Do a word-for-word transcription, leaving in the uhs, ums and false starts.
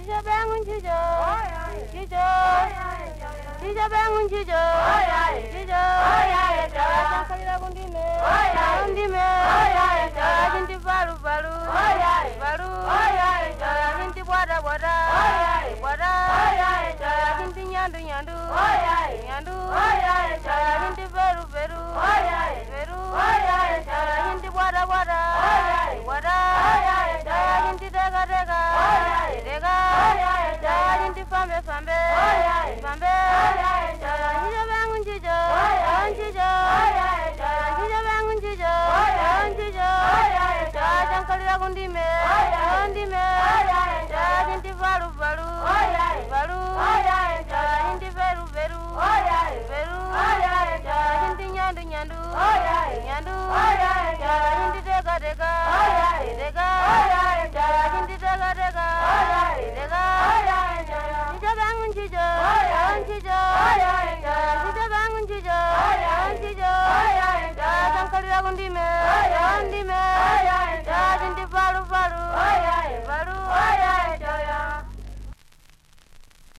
Chicho bangun chicho, chicho, chicho bangun chicho, chicho, jangan kali lagu dime, dime, jinti baru baru, baru, jinti wada wada, wada, jinti nyandu nyandu, nyandu, jinti baru baru, baru, jinti wada wada, wada, jinti dega dega, dega, jinti fambe fambe, fambe, chicho bangun chicho, chicho, chicho bangun chicho, chicho, jangan kali lagu dime, dime, jinti baru baru, baru, jinti baru baru, baru, jinti nyandu nyandu, nyandu, jinti dega dega, dega, jinti dega dega, dega, chicho bangun chicho, chicho, chicho bangun chicho, chicho, jangan kali lagu dime.